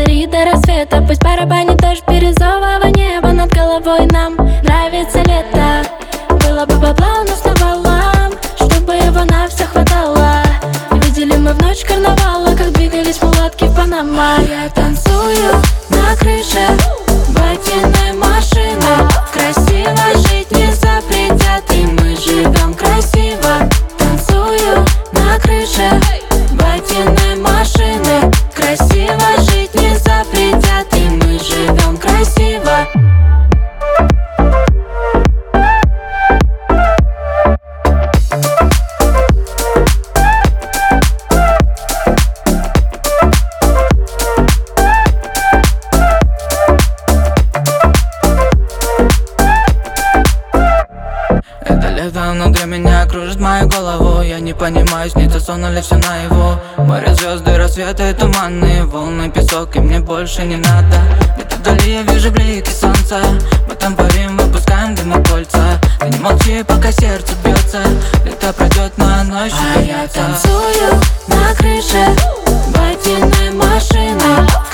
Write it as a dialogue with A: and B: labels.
A: пари до рассвета. Пусть барабанит дождь бирюзового неба над головой. Нам нравится лето. Было бы бабла у нас навалом, чтобы его на все хватало. Видели мы в ночь карнавала, как двигались мулатки в Панама. Я танцую на крыше водяной машины. Красиво жить не запретят, и мы живем красиво. Танцую на крыше водяной машины. Красиво жить не запретят, и мы живем красиво.
B: Это внутри меня кружит мою голову. Я не понимаю, снится сон или все наяву. Море, звезды, рассветы, туманные волны, песок, и мне больше не надо. Где-то вдали я вижу блики солнца. Мы там парим, выпускаем дымокольца. Ты не молчи, пока сердце бьется. Лето пройдет, но оно еще
A: я танцую на крыше водяной машины.